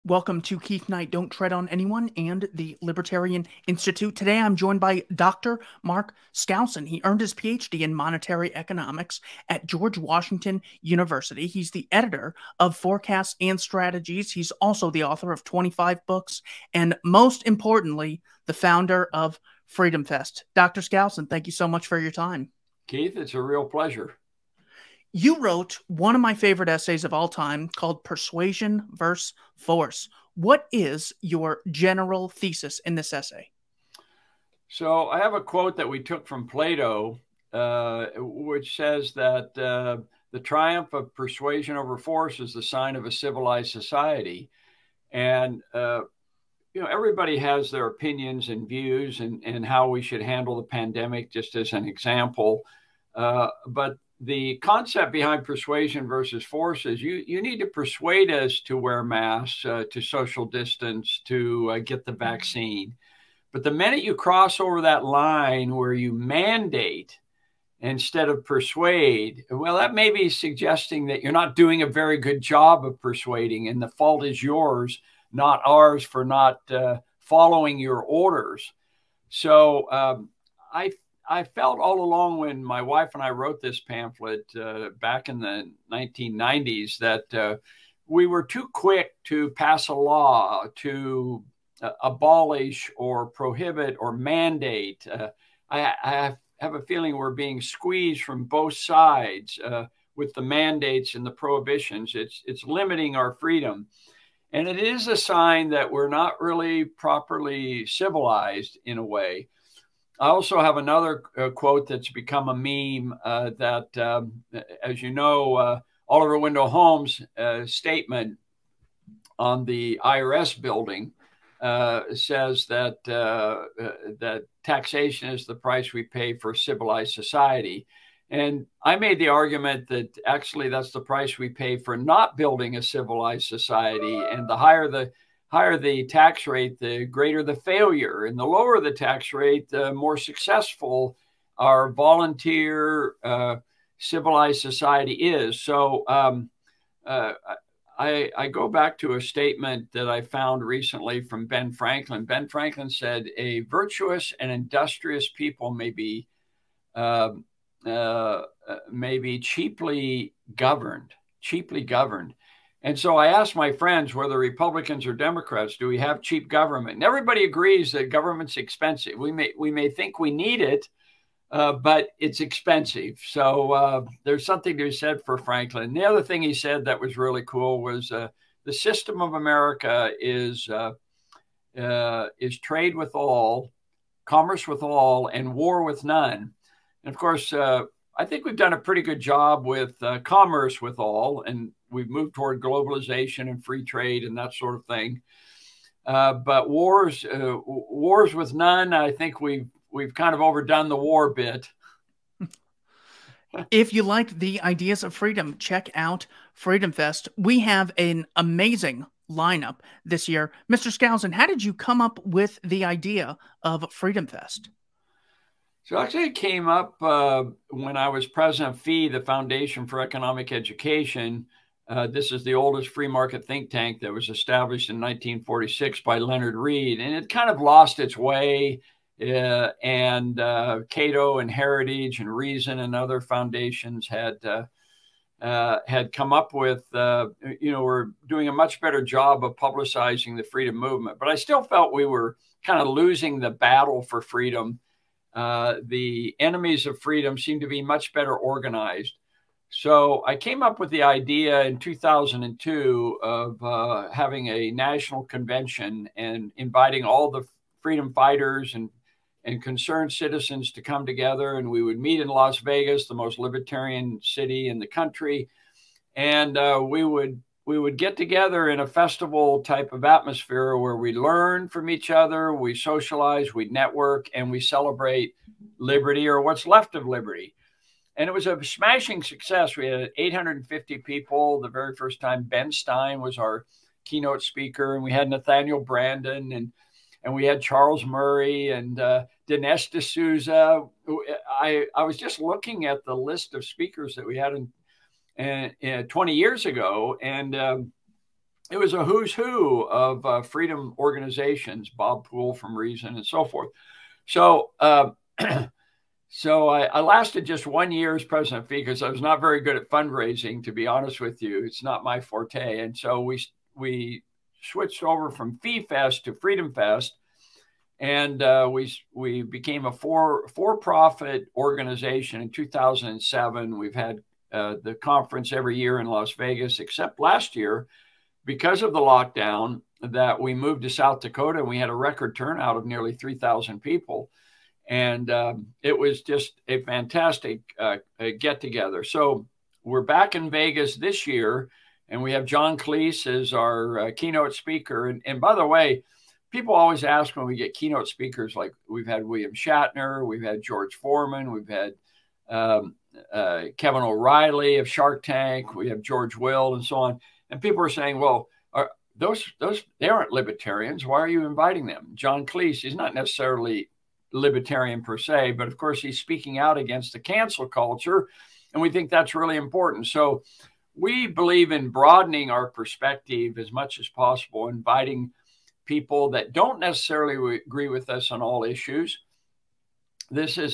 Welcome to Keith Knight, Don't Tread on Anyone, and the Libertarian Institute. Today I'm joined by Dr. Mark Skousen. He earned his PhD in monetary economics at George Washington University. He's the editor of Forecasts and Strategies. He's also the author of 25 books, and most importantly, the founder of Freedom Fest. Dr. Skousen, thank you so much for your time. Keith, it's a real pleasure. You wrote one of my favorite essays of all time called Persuasion versus Force. What is your general thesis in this essay? So I have a quote that we took from Plato, which says that the triumph of persuasion over force is the sign of a civilized society. And, everybody has their opinions and views and how we should handle the pandemic, just as an example. But the concept behind persuasion versus force is you need to persuade us to wear masks, to social distance, to get the vaccine. But the minute you cross over that line where you mandate instead of persuade, well, that may be suggesting that you're not doing a very good job of persuading, and the fault is yours, not ours, for not following your orders. So I felt all along when my wife and I wrote this pamphlet back in the 1990s that we were too quick to pass a law to abolish or prohibit or mandate. I have a feeling we're being squeezed from both sides with the mandates and the prohibitions. It's limiting our freedom. And it is a sign that we're not really properly civilized in a way. I also have another quote that's become a meme that, as you know, Oliver Wendell Holmes' statement on the IRS building says that that taxation is the price we pay for civilized society. And I made the argument that actually that's the price we pay for not building a civilized society. And the higher the tax rate, the greater the failure. And the lower the tax rate, the more successful our volunteer civilized society is. So I go back to a statement that I found recently from Ben Franklin. Ben Franklin said, "A virtuous and industrious people may be cheaply governed. And so I asked my friends, whether Republicans or Democrats, do we have cheap government? And everybody agrees that government's expensive. We may think we need it, but it's expensive. So there's something to be said for Franklin. The other thing he said that was really cool was the system of America is trade with all, commerce with all, and war with none. And of course, I think we've done a pretty good job with commerce with all, and we've moved toward globalization and free trade and that sort of thing. But wars with none, I think we've kind of overdone the war bit. If you like the ideas of freedom, check out Freedom Fest. We have an amazing lineup this year. Mr. Skousen, how did you come up with the idea of Freedom Fest? So actually it came up when I was president of FEE, the Foundation for Economic Education. This is the oldest free market think tank that was established in 1946 by Leonard Read, and it kind of lost its way. And Cato and Heritage and Reason and other foundations had come up with, we're doing a much better job of publicizing the freedom movement. But I still felt we were kind of losing the battle for freedom. The enemies of freedom seem to be much better organized. So I came up with the idea in 2002 of having a national convention and inviting all the freedom fighters and concerned citizens to come together. And we would meet in Las Vegas, the most libertarian city in the country. And we would get together in a festival type of atmosphere where we learn from each other, we socialize, we network, and we celebrate liberty, or what's left of liberty. And it was a smashing success. We had 850 people. The very first time, Ben Stein was our keynote speaker, and we had Nathaniel Brandon, and we had Charles Murray and Dinesh D'Souza. I was just looking at the list of speakers that we had in 20 years ago, and it was a who's who of freedom organizations, Bob Poole from Reason and so forth. So, so I lasted just 1 year as president because I was not very good at fundraising, to be honest with you. It's not my forte. And so we switched over from Fee Fest to Freedom Fest. And we became a for-profit organization in 2007. We've had the conference every year in Las Vegas, except last year, because of the lockdown, that we moved to South Dakota, and we had a record turnout of nearly 3,000 people. And it was just a fantastic get-together. So we're back in Vegas this year, and we have John Cleese as our keynote speaker. And by the way, people always ask when we get keynote speakers, like we've had William Shatner, we've had George Foreman, we've had Kevin O'Reilly of Shark Tank, we have George Will, and so on. And people are saying, well, they aren't libertarians. Why are you inviting them? John Cleese, he's not necessarily libertarian per se, but of course he's speaking out against the cancel culture, and we think that's really important. So we believe in broadening our perspective as much as possible, inviting people that don't necessarily agree with us on all issues. This is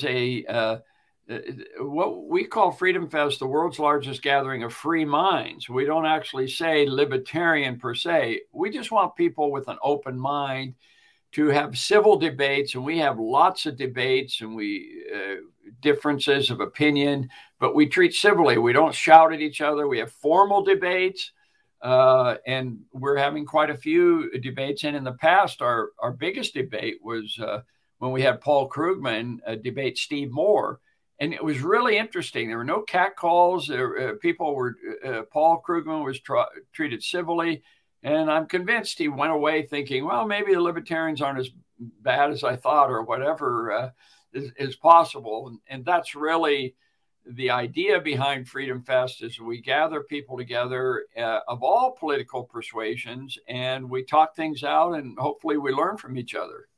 what we call Freedom Fest, the world's largest gathering of free minds. We don't actually say libertarian per se. We just want people with an open mind to have civil debates, and we have lots of debates, and we differences of opinion, but we treat civilly. We don't shout at each other. We have formal debates, and we're having quite a few debates. And in the past, our biggest debate was when we had Paul Krugman debate Steve Moore, and it was really interesting. There were no catcalls. People were Paul Krugman was treated civilly. And I'm convinced he went away thinking, well, maybe the libertarians aren't as bad as I thought, or whatever is possible. And that's really the idea behind Freedom Fest, is we gather people together of all political persuasions, and we talk things out, and hopefully we learn from each other.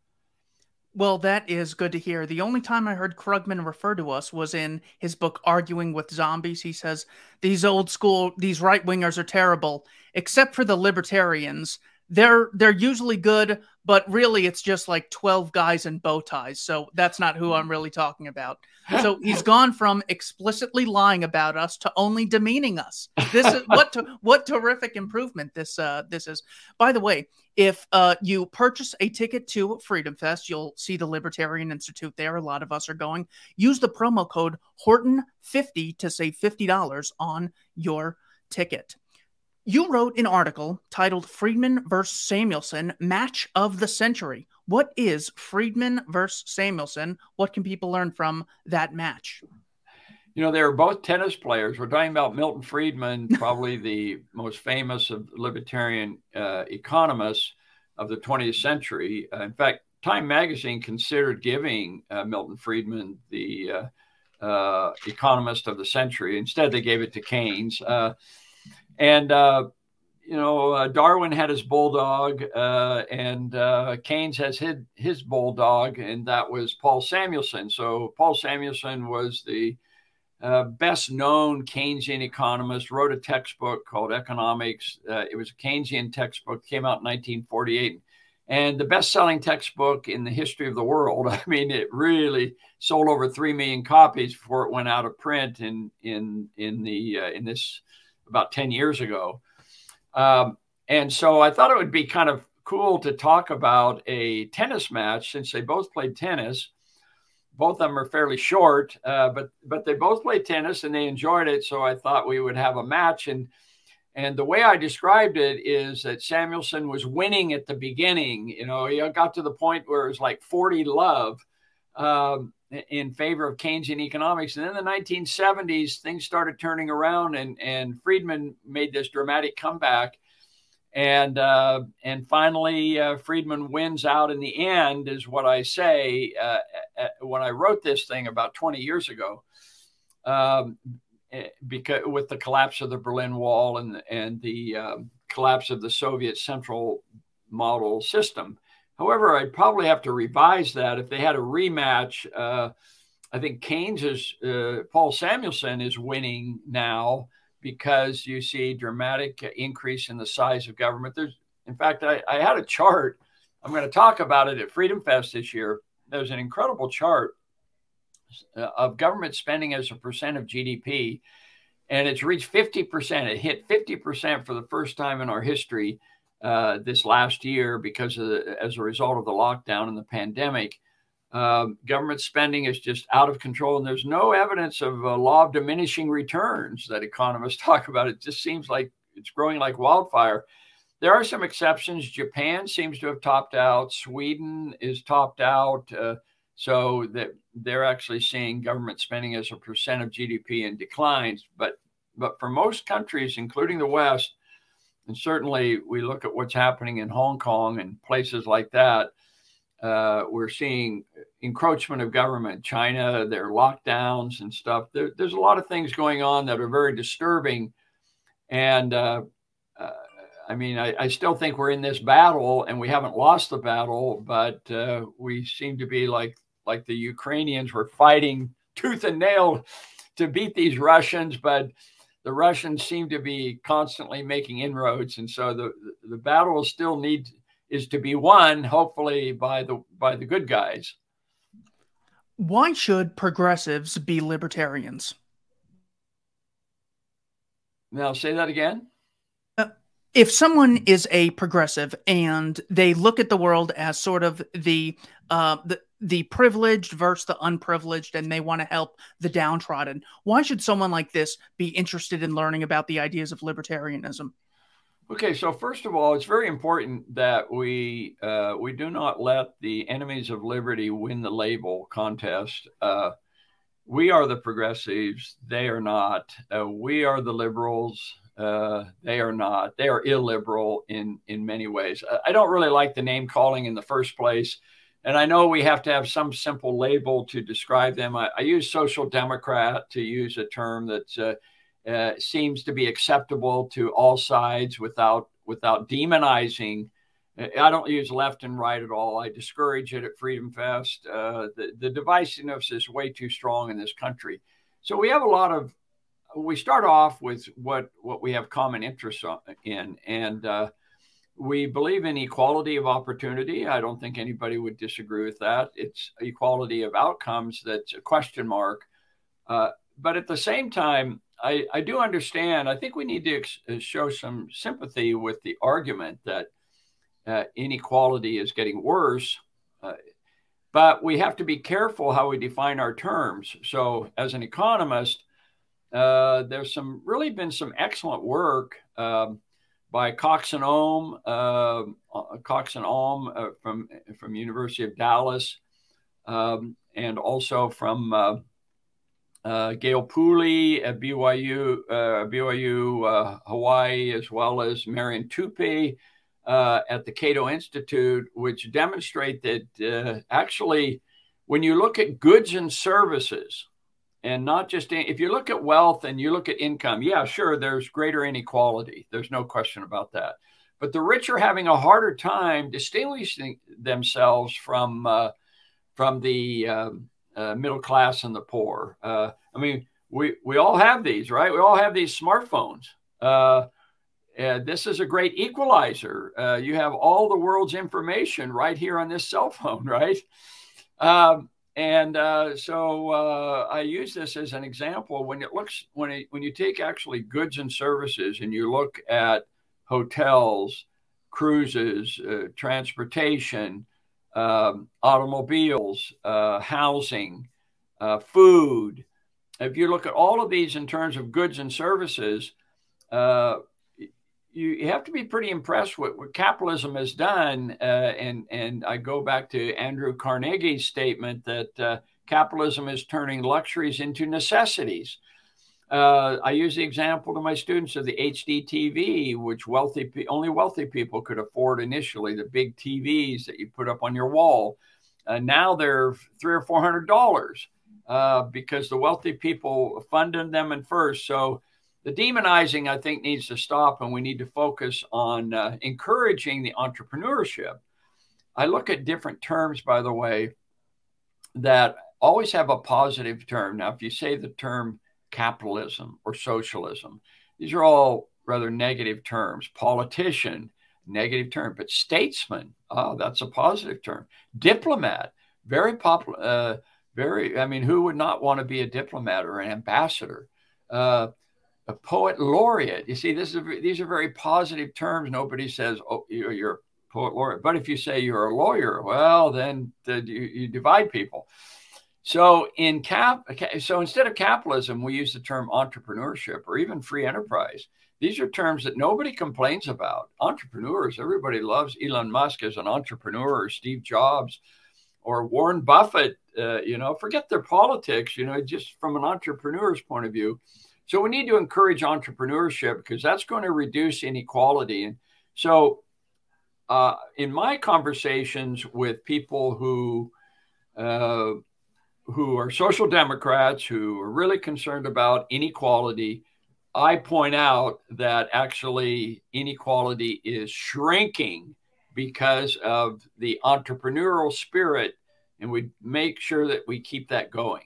Well, that is good to hear. The only time I heard Krugman refer to us was in his book, Arguing with Zombies. He says, these right-wingers are terrible, except for the libertarians. They're usually good, but really it's just like 12 guys in bow ties. So that's not who I'm really talking about. So he's gone from explicitly lying about us to only demeaning us. This is what terrific improvement this is. By the way, if you purchase a ticket to Freedom Fest, you'll see the Libertarian Institute there. A lot of us are going. Use the promo code Horton50 to save $50 on your ticket. You wrote an article titled Friedman versus Samuelson, Match of the Century. What is Friedman versus Samuelson? What can people learn from that match? You know, they were both tennis players. We're talking about Milton Friedman, probably the most famous of libertarian economists of the 20th century. In fact, Time magazine considered giving Milton Friedman the economist of the century. Instead, they gave it to Keynes. Darwin had his bulldog, and Keynes has his bulldog, and that was Paul Samuelson. So Paul Samuelson was the best known Keynesian economist, wrote a textbook called Economics. It was a Keynesian textbook, came out in 1948, and the best-selling textbook in the history of the world. I mean, it really sold over 3 million copies before it went out of print in this about 10 years ago. And so I thought it would be kind of cool to talk about a tennis match, since they both played tennis. Both of them are fairly short, but they both played tennis and they enjoyed it. So I thought we would have a match. And the way I described it is that Samuelson was winning at the beginning. You know, he got to the point where it was like 40-love in favor of Keynesian economics. And then in the 1970s, things started turning around, and Friedman made this dramatic comeback. And finally, Friedman wins out in the end, is what I say when I wrote this thing about 20 years ago, because with the collapse of the Berlin Wall and the collapse of the Soviet central model system. However, I'd probably have to revise that. If they had a rematch, I think Paul Samuelson is winning now, because you see dramatic increase in the size of government. In fact, I had a chart. I'm going to talk about it at Freedom Fest this year. There's an incredible chart of government spending as a percent of GDP, and it's reached 50%. It hit 50% for the first time in our history this last year because as a result of the lockdown and the pandemic. Government spending is just out of control, and there's no evidence of a law of diminishing returns that economists talk about. It just seems like it's growing like wildfire. There are some exceptions. Japan seems to have topped out. Sweden is topped out. So that they're actually seeing government spending as a percent of GDP in declines. But for most countries, including the West, and certainly we look at what's happening in Hong Kong and places like that, we're seeing encroachment of government. China, their lockdowns and stuff. There's a lot of things going on that are very disturbing. And I mean, I still think we're in this battle and we haven't lost the battle, but we seem to be like the Ukrainians were fighting tooth and nail to beat these Russians, but the Russians seem to be constantly making inroads. And so the battle still is to be won, hopefully by the good guys. Why should progressives be libertarians? Now, say that again. If someone is a progressive and they look at the world as sort of the privileged versus the unprivileged, and they want to help the downtrodden, why should someone like this be interested in learning about the ideas of libertarianism? Okay, so first of all, it's very important that we do not let the enemies of liberty win the label contest. We are the progressives; they are not. We are the liberals. They are not. They are illiberal in many ways. I don't really like the name calling in the first place. And I know we have to have some simple label to describe them. I use social democrat to use a term that seems to be acceptable to all sides without demonizing. I don't use left and right at all. I discourage it at Freedom Fest. The divisiveness is way too strong in this country. So we have we start off with what we have common interests in, and we believe in equality of opportunity. I don't think anybody would disagree with that. It's equality of outcomes that's a question mark. But at the same time, I do understand. I think we need to show some sympathy with the argument that inequality is getting worse. But we have to be careful how we define our terms. So as an economist, there's really been some excellent work by Cox and Ohm from University of Dallas, and also from Gail Pooley at BYU Hawaii, as well as Marian Tupy at the Cato Institute, which demonstrate that actually, when you look at goods and services, and not just if you look at wealth and you look at income, yeah, sure, there's greater inequality. There's no question about that. But the rich are having a harder time distinguishing themselves from the middle class and the poor. I mean, we all have these, right? We all have these smartphones. This is a great equalizer. You have all the world's information right here on this cell phone, right? So I use this as an example. When you take actually goods and services and you look at hotels, cruises, transportation, automobiles, housing, food. If you look at all of these in terms of goods and services, you have to be pretty impressed with what capitalism has done. And I go back to Andrew Carnegie's statement that capitalism is turning luxuries into necessities. I use the example to my students of the HD TV, which only wealthy people could afford initially, the big TVs that you put up on your wall. Now they're $300 or $400 because the wealthy people funded them at first. So the demonizing, I think, needs to stop, and we need to focus on encouraging the entrepreneurship. I look at different terms, by the way, that always have a positive term. Now, if you say the term capitalism or socialism, These are all rather negative terms. Politician, negative term, but statesman, oh, that's a positive term. Diplomat, very popular, I mean, who would not want to be a diplomat or an ambassador? A poet laureate. You see, these are very positive terms. Nobody says, oh, you're a poet laureate. But if you say you're a lawyer, well, then you divide people. So so instead of capitalism, we use the term entrepreneurship or even free enterprise. These are terms that nobody complains about. Entrepreneurs, everybody loves Elon Musk as an entrepreneur, or Steve Jobs, or Warren Buffett. Forget their politics, just from an entrepreneur's point of view. So we need to encourage entrepreneurship because that's going to reduce inequality. And so in my conversations with people who are social democrats, who are really concerned about inequality, I point out that actually inequality is shrinking because of the entrepreneurial spirit, and we make sure that we keep that going.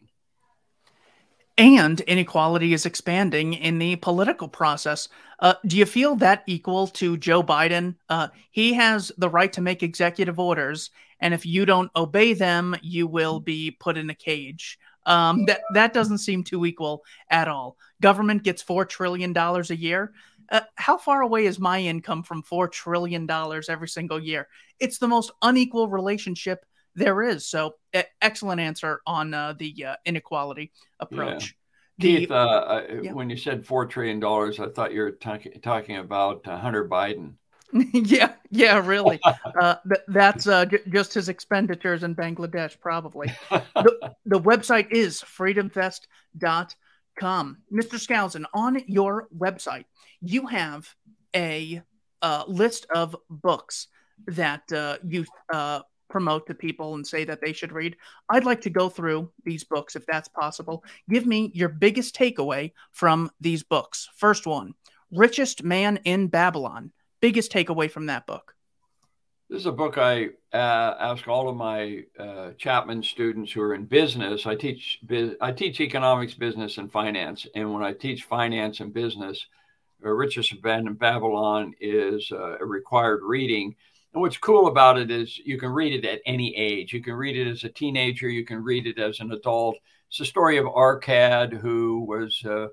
And inequality is expanding in the political process. Do you feel that equal to Joe Biden? He has the right to make executive orders, and if you don't obey them, you will be put in a cage. That doesn't seem too equal at all. Government gets $4 trillion a year. How far away is my income from $4 trillion every single year? It's the most unequal relationship there is. So excellent answer on the inequality approach. Yeah. Keith, when you said $4 trillion, I thought you were talking about Hunter Biden. Yeah, really. That's just his expenditures in Bangladesh, probably. The website is freedomfest.com. Mr. Skousen, on your website, you have a list of books that you promote to people and say that they should read. I'd like to go through these books, if that's possible. Give me your biggest takeaway from these books. First one, Richest Man in Babylon. Biggest takeaway from that book? This is a book I ask all of my Chapman students who are in business. I teach economics, business, and finance. And when I teach finance and business, Richest Man in Babylon is a required reading. And what's cool about it is you can read it at any age. You can read it as a teenager. You can read it as an adult. It's the story of Arcad, who was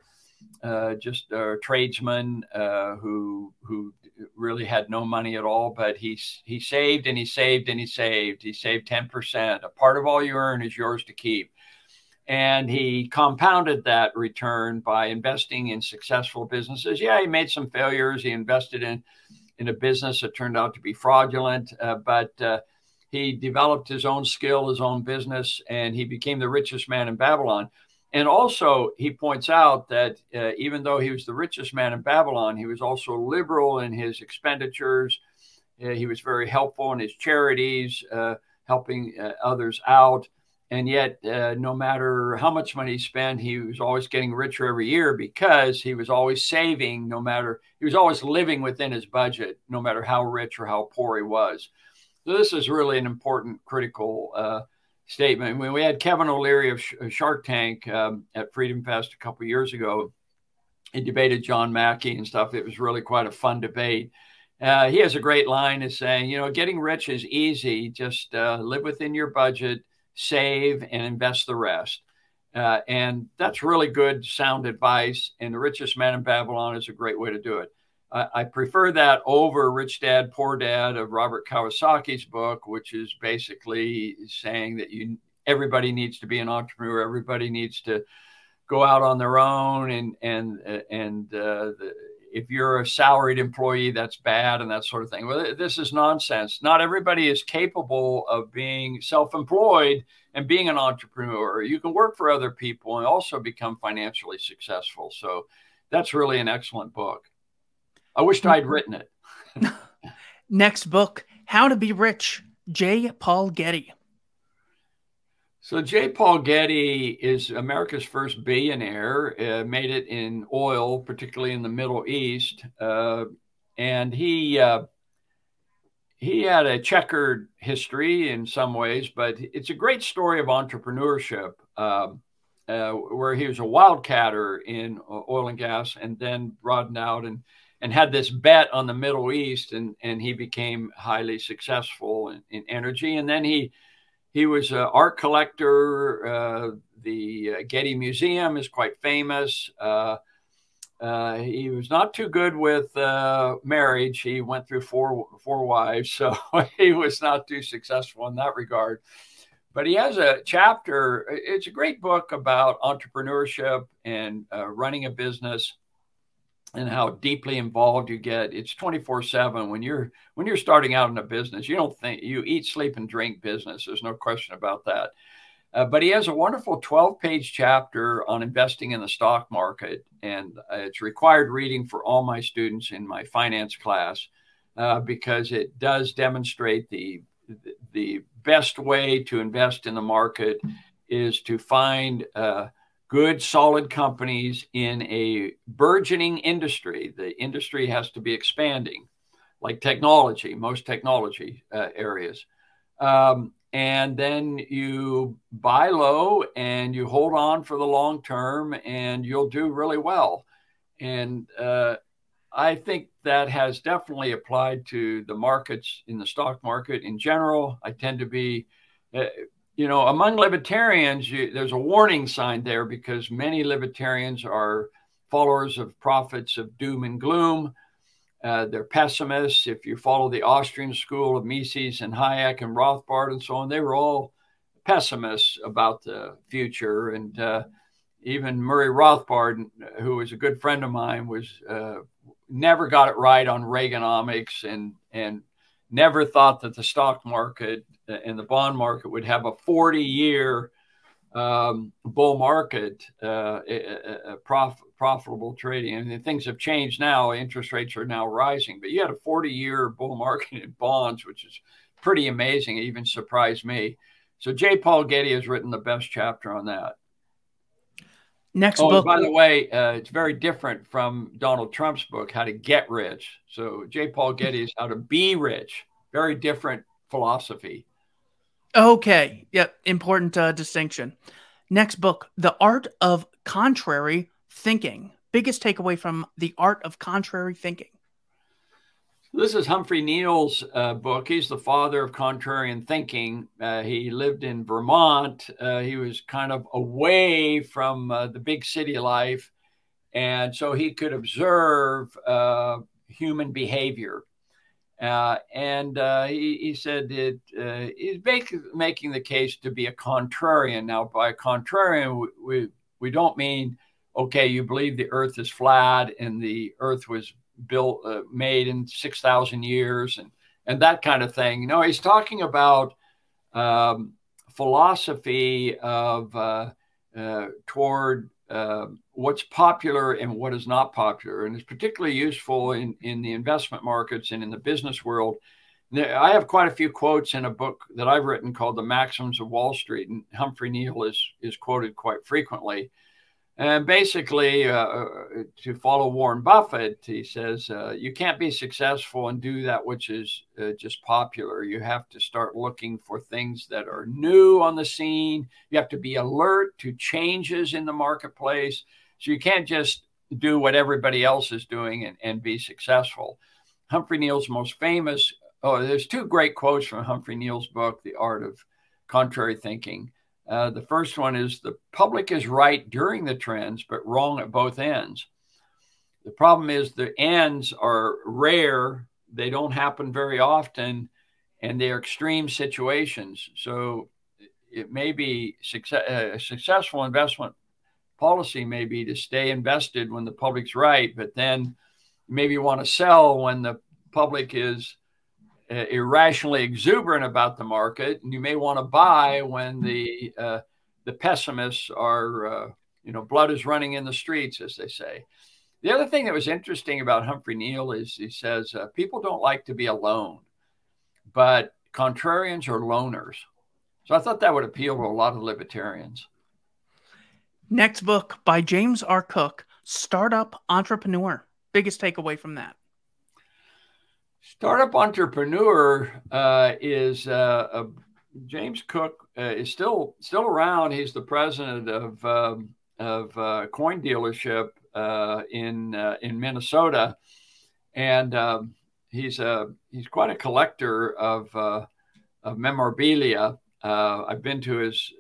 just a tradesman who really had no money at all, but he saved and he saved and he saved. He saved 10%. A part of all you earn is yours to keep. And he compounded that return by investing in successful businesses. Yeah, he made some failures. He invested in a business that turned out to be fraudulent, but he developed his own skill, his own business, and he became the richest man in Babylon. And also, he points out that even though he was the richest man in Babylon, he was also liberal in his expenditures. He was very helpful in his charities, helping others out. And yet, no matter how much money he spent, he was always getting richer every year because he was always saving, he was always living within his budget, no matter how rich or how poor he was. So this is really an important, critical statement. When we had Kevin O'Leary of Shark Tank at Freedom Fest a couple of years ago, he debated John Mackey and stuff. It was really quite a fun debate. He has a great line is saying, getting rich is easy. Just live within your budget, save, and invest the rest. And that's really good, sound advice. And The Richest Man in Babylon is a great way to do it. I prefer that over Rich Dad, Poor Dad of Robert Kiyosaki's book, which is basically saying that everybody needs to be an entrepreneur. Everybody needs to go out on their own. If you're a salaried employee, that's bad and that sort of thing. Well, this is nonsense. Not everybody is capable of being self-employed and being an entrepreneur. You can work for other people and also become financially successful. So that's really an excellent book. I wished I'd written it. Next book, How to Be Rich, J. Paul Getty. So J. Paul Getty is America's first billionaire, made it in oil, particularly in the Middle East. And he had a checkered history in some ways, but it's a great story of entrepreneurship. where he was a wildcatter in oil and gas, and then broadened out and had this bet on the Middle East, and he became highly successful in energy. And then he was an art collector. The Getty Museum is quite famous. He was not too good with marriage. He went through four wives, so he was not too successful in that regard. But he has a chapter. It's a great book about entrepreneurship and running a business, and how deeply involved you get. It's 24/7 when you're starting out in a business. You don't think you eat, sleep, and drink business. There's no question about that. But he has a wonderful 12-page chapter on investing in the stock market, and it's required reading for all my students in my finance class because it does demonstrate the best way to invest in the market is to find good, solid companies in a burgeoning industry. The industry has to be expanding, like technology, most technology areas. And then you buy low and you hold on for the long term, and you'll do really well. And I think that has definitely applied to the markets in the stock market in general. I tend to be, among libertarians, there's a warning sign there because many libertarians are followers of prophets of doom and gloom. They're pessimists. If you follow the Austrian school of Mises and Hayek and Rothbard and so on, they were all pessimists about the future. And even Murray Rothbard, who was a good friend of mine, was never got it right on Reaganomics and never thought that the stock market and the bond market would have a 40-year bull market, profitable trading. And things have changed now. Interest rates are now rising, but you had a 40-year bull market in bonds, which is pretty amazing. It even surprised me. So J. Paul Getty has written the best chapter on that. Next book. By the way, it's very different from Donald Trump's book, How to Get Rich. So J. Paul Getty is How to Be Rich. Very different philosophy. Okay. Yep. Important distinction. Next book, The Art of Contrary Thinking. Biggest takeaway from The Art of Contrary Thinking. This is Humphrey Neal's book. He's the father of contrarian thinking. He lived in Vermont. He was kind of away from the big city life. And so he could observe human behavior. He said that he's basically making the case to be a contrarian. Now, by contrarian, we don't mean, okay, you believe the earth is flat and the earth was made in 6,000 years and that kind of thing. No, he's talking about philosophy of toward what's popular and what is not popular. And it's particularly useful in the investment markets and in the business world. I have quite a few quotes in a book that I've written called The Maxims of Wall Street, and Humphrey Neal is quoted quite frequently. And basically, to follow Warren Buffett, he says, you can't be successful and do that which is just popular. You have to start looking for things that are new on the scene. You have to be alert to changes in the marketplace. So you can't just do what everybody else is doing and be successful. Humphrey Neal's most famous, there's two great quotes from Humphrey Neal's book, The Art of Contrary Thinking. The first one is, the public is right during the trends, but wrong at both ends. The problem is the ends are rare. They don't happen very often, and they're extreme situations. So it may be a successful investment policy may be to stay invested when the public's right, but then maybe you want to sell when the public is irrationally exuberant about the market, and you may want to buy when the pessimists are, blood is running in the streets, as they say. The other thing that was interesting about Humphrey Neal is he says people don't like to be alone, but contrarians are loners. So I thought that would appeal to a lot of libertarians. Next book by James R. Cook, Startup Entrepreneur. Biggest takeaway from that. Startup Entrepreneur is James Cook is still around. He's the president of coin dealership in Minnesota, and he's quite a collector of memorabilia. I've been to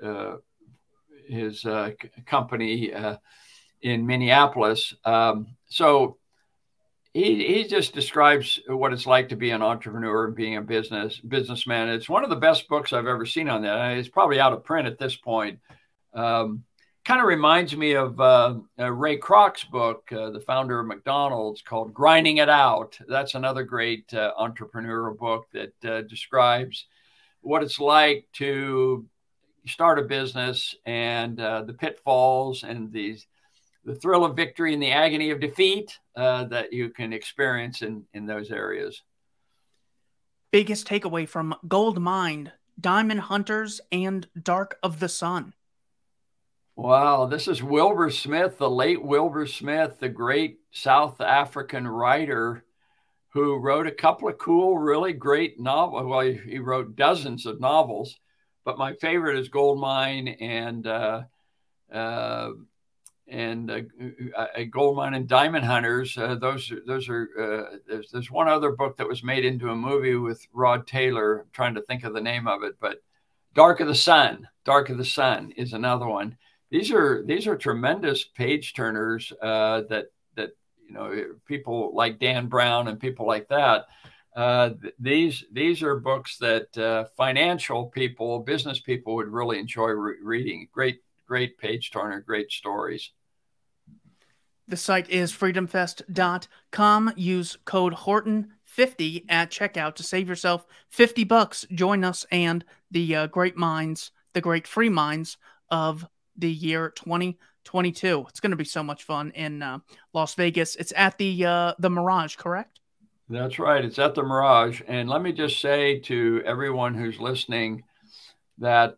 his company in Minneapolis. So he just describes what it's like to be an entrepreneur and being a businessman. It's one of the best books I've ever seen on that. It's probably out of print at this point. Kind of reminds me of Ray Kroc's book, the founder of McDonald's, called Grinding It Out. That's another great entrepreneurial book that describes what it's like to start a business and the pitfalls and the thrill of victory and the agony of defeat that you can experience in those areas. Biggest takeaway from Gold Mine, Diamond Hunters, and Dark of the Sun. Wow, this is Wilbur Smith, the late Wilbur Smith, the great South African writer who wrote a couple of cool, really great novels. Well, he wrote dozens of novels, but my favorite is Gold Mine and Gold Mine and Diamond Hunters. Those are there's one other book that was made into a movie with Rod Taylor. I'm trying to think of the name of it, but Dark of the Sun is another one. These are tremendous page turners that people like Dan Brown and people like that. These are books that financial people, business people would really enjoy reading. Great page turner, great stories. The site is freedomfest.com. Use code Horton50 at checkout to save yourself $50. Join us and the great minds, the great free minds of the year 2022. It's going to be so much fun in Las Vegas. It's at the Mirage, correct? That's right. It's at the Mirage. And let me just say to everyone who's listening that,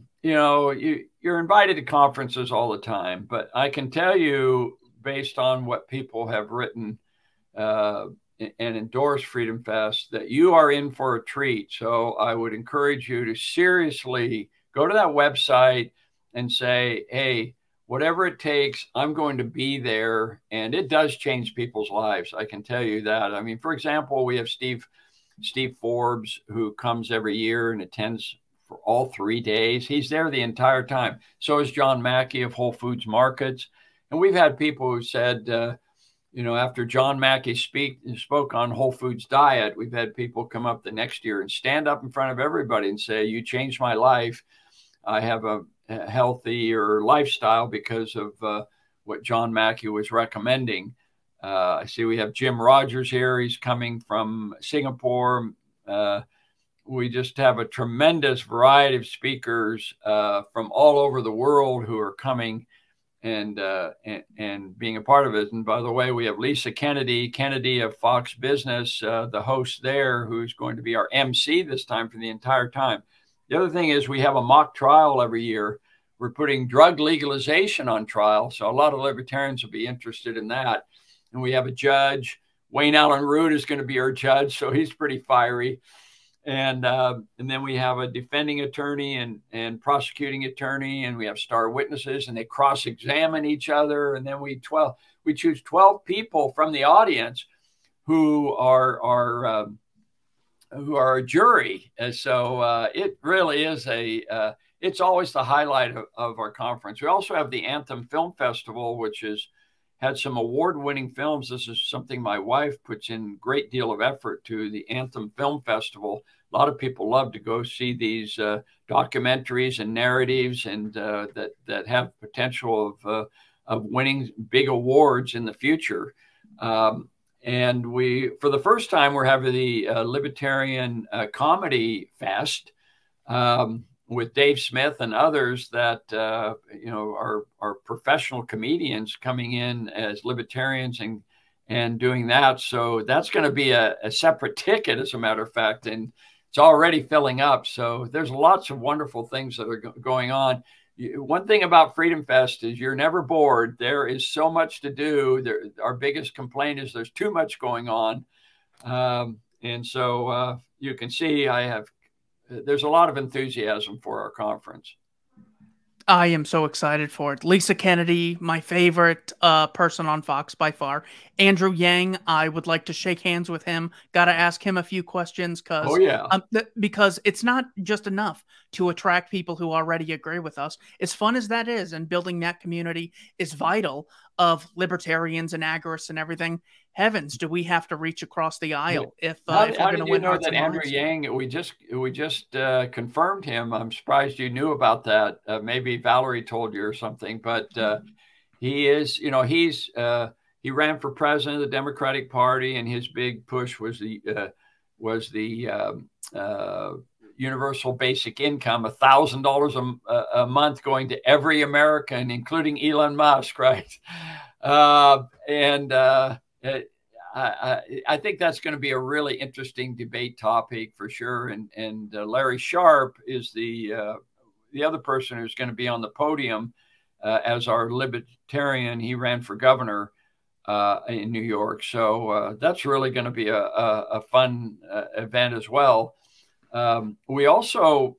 you're invited to conferences all the time, but I can tell you, based on what people have written and endorsed Freedom Fest, that you are in for a treat. So I would encourage you to seriously go to that website and say, hey, whatever it takes, I'm going to be there. And it does change people's lives. I can tell you that. I mean, for example, we have Steve Forbes, who comes every year and attends for all 3 days. He's there the entire time. So is John Mackey of Whole Foods Markets. And we've had people who said, after John Mackey spoke on Whole Foods diet, we've had people come up the next year and stand up in front of everybody and say, you changed my life. I have a healthier lifestyle because of what John Mackey was recommending. I see we have Jim Rogers here. He's coming from Singapore. We just have a tremendous variety of speakers from all over the world who are coming and being a part of it. And by the way, we have Lisa Kennedy of Fox Business, the host there, who's going to be our MC this time for the entire time. The other thing is we have a mock trial every year. We're putting drug legalization on trial. So a lot of libertarians will be interested in that. And we have a judge. Wayne Allen Root is going to be our judge. So he's pretty fiery. And then we have a defending attorney and prosecuting attorney, and we have star witnesses, and they cross-examine each other. And then we choose 12 people from the audience who are a jury. And so it really is it's always the highlight of our conference. We also have the Anthem Film Festival, which has had some award-winning films. This is something my wife puts in a great deal of effort to, the Anthem Film Festival. A lot of people love to go see these documentaries and narratives and that have potential of winning big awards in the future. And for the first time, we're having the Libertarian Comedy Fest with Dave Smith and others that are professional comedians coming in as libertarians and doing that. So that's going to be a separate ticket, as a matter of fact, and it's already filling up. So there's lots of wonderful things that are going on. One thing about Freedom Fest is you're never bored. There is so much to do. Our biggest complaint is there's too much going on. And so you can see I have there's a lot of enthusiasm for our conference. I am so excited for it. Lisa Kennedy, my favorite person on Fox by far. Andrew Yang, I would like to shake hands with him. Got to ask him a few questions because it's not just enough to attract people who already agree with us. As fun as that is, and building that community is vital of libertarians and agorists and everything. Heavens, do we have to reach across the aisle if we're going to win hearts and minds? Andrew Yang, we just confirmed him. I'm surprised you knew about that. Maybe Valerie told you or something, but he is, he ran for president of the Democratic Party, and his big push was the universal basic income, $1,000 a month going to every American, including Elon Musk, right? I think that's going to be a really interesting debate topic for sure. And Larry Sharpe is the other person who's going to be on the podium as our libertarian. He ran for governor in New York. So that's really going to be a fun event as well. We also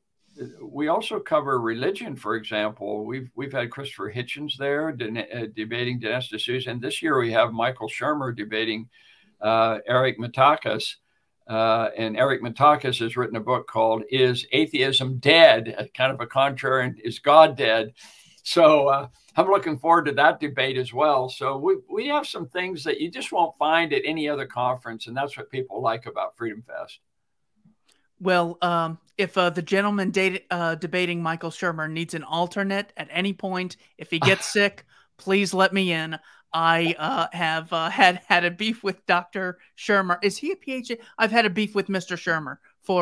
cover religion, for example. We've had Christopher Hitchens there debating Dinesh D'Souza, and this year we have Michael Shermer debating Eric Matakis. And Eric Matakis has written a book called "Is Atheism Dead?" Kind of a contrary, and is God dead? So I'm looking forward to that debate as well. So we have some things that you just won't find at any other conference, and that's what people like about Freedom Fest. Well, if the gentleman debating Michael Shermer needs an alternate at any point, if he gets sick, please let me in. I have had a beef with Dr. Shermer. Is he a PhD? I've had a beef with Mr. Shermer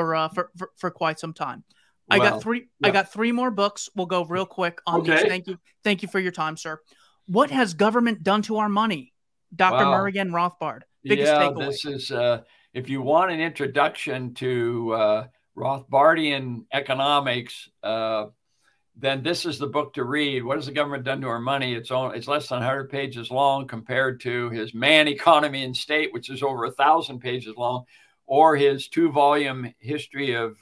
for quite some time. I got three more books. We'll go real quick on these. Thank you for your time, sir. What has government done to our money? Dr. Murrigan Rothbard. Biggest takeaway. This is if you want an introduction to Rothbardian economics, then this is the book to read. What has the government done to our money? It's less than 100 pages long compared to his Man, Economy, and State, which is over 1,000 pages long, or his 2-volume history of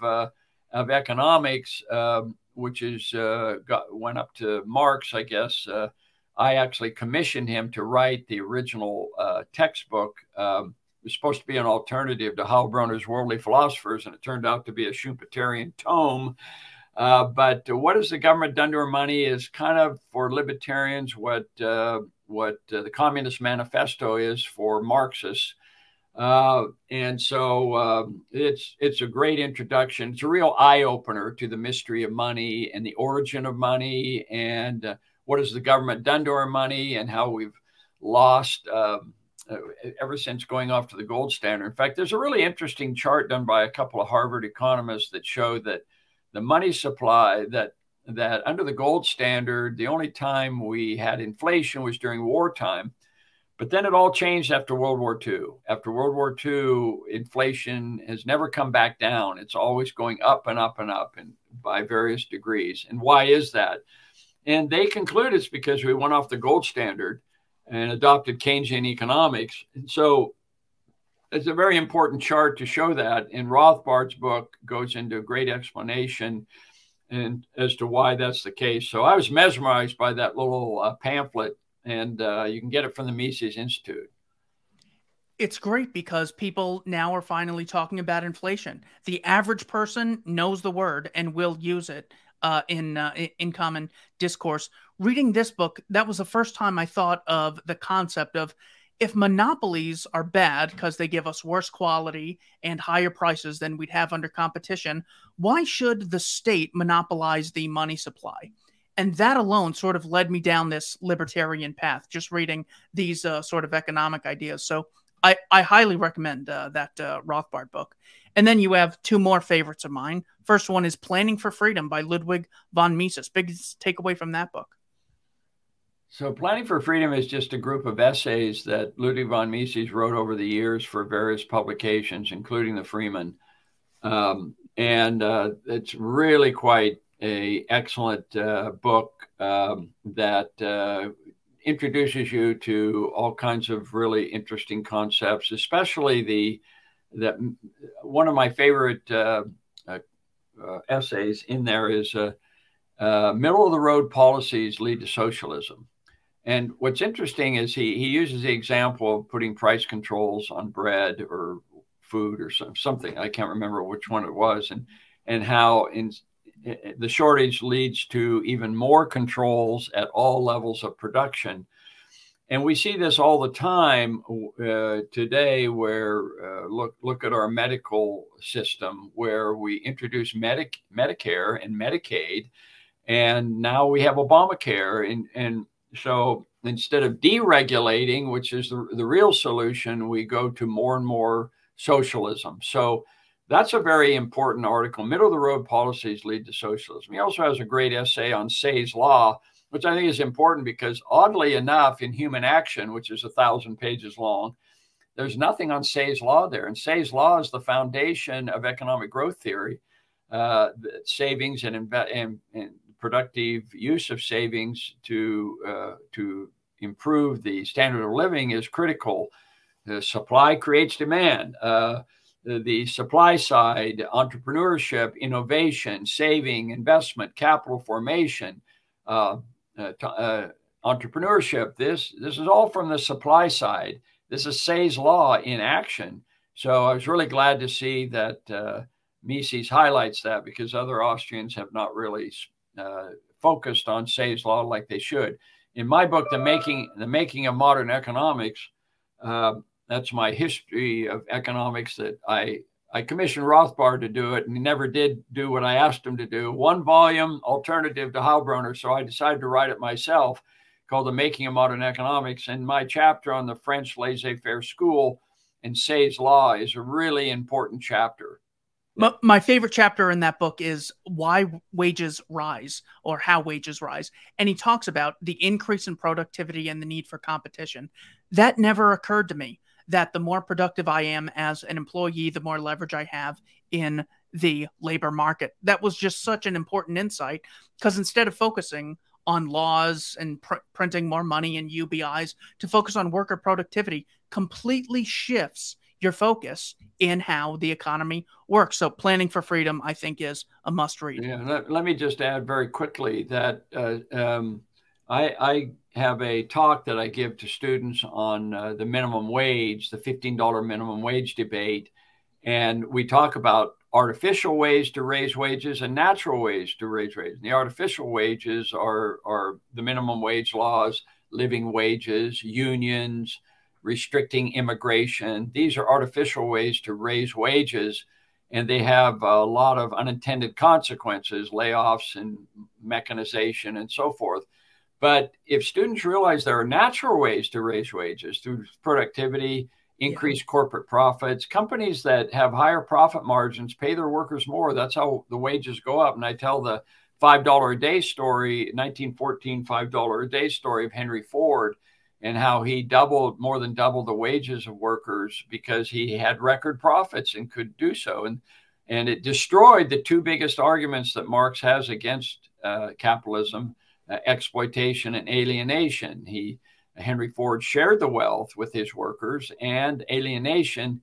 economics, which went up to Marx, I guess. I actually commissioned him to write the original textbook. It was supposed to be an alternative to Heilbronner's Worldly Philosophers, and it turned out to be a Schumpeterian tome. But what has the government done to our money is kind of for libertarians what the Communist Manifesto is for Marxists. And so it's a great introduction. It's a real eye-opener to the mystery of money and the origin of money, and what has the government done to our money, and how we've lost ever since going off to the gold standard. In fact, there's a really interesting chart done by a couple of Harvard economists that show that the money supply, that under the gold standard, the only time we had inflation was during wartime. But then it all changed after World War II. After World War II, inflation has never come back down. It's always going up and up and up, and by various degrees. And why is that? And they conclude it's because we went off the gold standard and adopted Keynesian economics. And so it's a very important chart to show that. And Rothbard's book goes into a great explanation and as to why that's the case. So I was mesmerized by that little pamphlet, and you can get it from the Mises Institute. It's great because people now are finally talking about inflation. The average person knows the word and will use it in common discourse. Reading this book, that was the first time I thought of the concept of, if monopolies are bad because they give us worse quality and higher prices than we'd have under competition, why should the state monopolize the money supply? And that alone sort of led me down this libertarian path, just reading these sort of economic ideas. So I highly recommend that Rothbard book. And then you have two more favorites of mine. First one is Planning for Freedom by Ludwig von Mises. Biggest takeaway from that book? So Planning for Freedom is just a group of essays that Ludwig von Mises wrote over the years for various publications, including the Freeman. And it's really quite an excellent book that introduces you to all kinds of really interesting concepts, especially that one of my favorite essays in there is middle of the road policies lead to socialism. And what's interesting is he uses the example of putting price controls on bread or food or something. I can't remember which one it was, and how the shortage leads to even more controls at all levels of production. And we see this all the time today, where look at our medical system, where we introduced Medicare and Medicaid, and now we have Obamacare. And so instead of deregulating, which is the real solution, we go to more and more socialism. So that's a very important article. Middle of the road policies lead to socialism. He also has a great essay on Say's Law, which I think is important because, oddly enough, in Human Action, which is 1,000 pages long, there's nothing on Say's Law there. And Say's Law is the foundation of economic growth theory. Savings and productive use of savings to improve the standard of living is critical. The supply creates demand. The supply side, entrepreneurship, innovation, saving, investment, capital formation, entrepreneurship. This is all from the supply side. This is Say's Law in action. So I was really glad to see that Mises highlights that, because other Austrians have not really focused on Say's Law like they should. In my book, The Making of Modern Economics, that's my history of economics, that I commissioned Rothbard to do it, and he never did do what I asked him to do. One volume alternative to Heilbronner. So I decided to write it myself, called The Making of Modern Economics. And my chapter on the French laissez-faire school and Say's Law is a really important chapter. My favorite chapter in that book is Why Wages Rise, or How Wages Rise. And he talks about the increase in productivity and the need for competition. That never occurred to me, that the more productive I am as an employee, the more leverage I have in the labor market. That was just such an important insight, because instead of focusing on laws and printing more money and UBIs, to focus on worker productivity completely shifts your focus in how the economy works. So Planning for Freedom, I think, is a must read. Yeah, let me just add very quickly that I have a talk that I give to students on the minimum wage, the $15 minimum wage debate. And we talk about artificial ways to raise wages and natural ways to raise wages. And the artificial wages are the minimum wage laws, living wages, unions, restricting immigration. These are artificial ways to raise wages, and they have a lot of unintended consequences, layoffs and mechanization and so forth. But if students realize there are natural ways to raise wages through productivity, increase corporate profits, companies that have higher profit margins pay their workers more. That's how the wages go up. And I tell the $5 a day story, 1914 $5 a day story of Henry Ford, and how he more than doubled the wages of workers because he had record profits and could do so. And it destroyed the two biggest arguments that Marx has against capitalism, exploitation and alienation. Henry Ford shared the wealth with his workers, and alienation.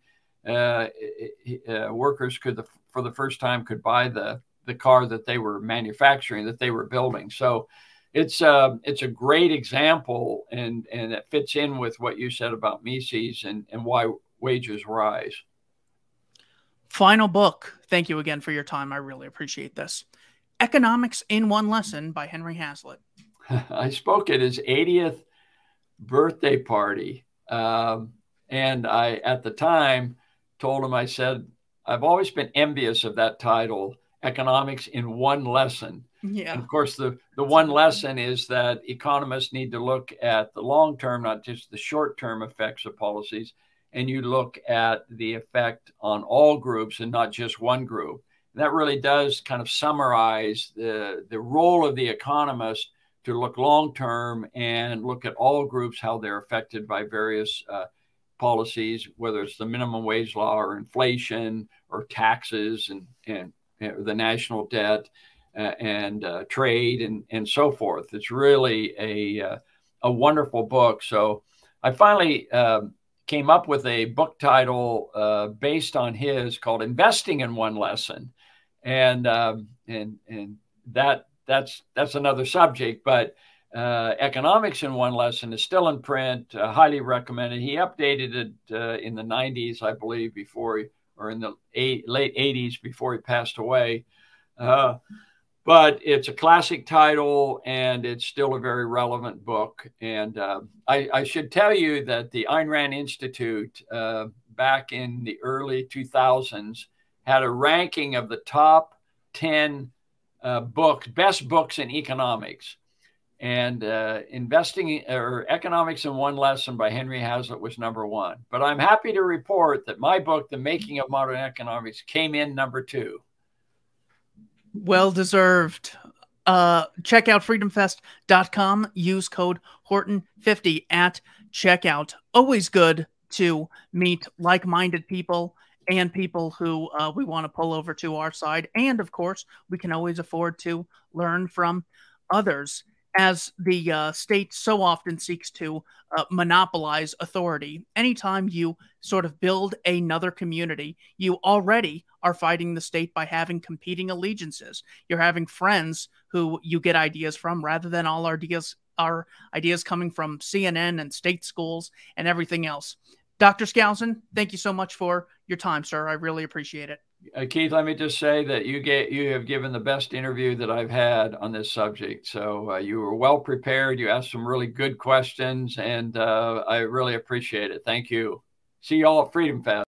Workers could, for the first time, could buy the car that they were manufacturing, that they were building. So it's a great example, and it fits in with what you said about Mises and why wages rise. Final book. Thank you again for your time. I really appreciate this. Economics in One Lesson by Henry Hazlitt. I spoke at his 80th birthday party. And I, at the time, told him, I said, I've always been envious of that title, Economics in One Lesson. Yeah. And of course, the one lesson is that economists need to look at the long-term, not just the short-term effects of policies. And you look at the effect on all groups and not just one group. And that really does kind of summarize the role of the economist to look long-term and look at all groups, how they're affected by various policies, whether it's the minimum wage law or inflation or taxes and the national debt and trade and so forth. It's really a wonderful book. So I finally came up with a book title based on his, called Investing in One Lesson. and that's another subject. But Economics in One Lesson is still in print, highly recommended. He updated it in the 90s, I believe, or in the late 80s before he passed away. But it's a classic title, and it's still a very relevant book. And I should tell you that the Ayn Rand Institute, back in the early 2000s, had a ranking of the top 10 best books in economics. And Economics in One Lesson by Henry Hazlitt was #1. But I'm happy to report that my book, The Making of Modern Economics, came in #2. Well deserved. Check out freedomfest.com. Use code Horton50 at checkout. Always good to meet like-minded people and people who we want to pull over to our side. And of course, we can always afford to learn from others, as the state so often seeks to monopolize authority. Anytime you sort of build another community, you already are fighting the state by having competing allegiances. You're having friends who you get ideas from, rather than all our ideas coming from CNN and state schools and everything else. Dr. Skousen, thank you so much for your time, sir. I really appreciate it. Keith, let me just say that you have given the best interview that I've had on this subject. So you were well prepared. You asked some really good questions, and I really appreciate it. Thank you. See you all at Freedom Fest.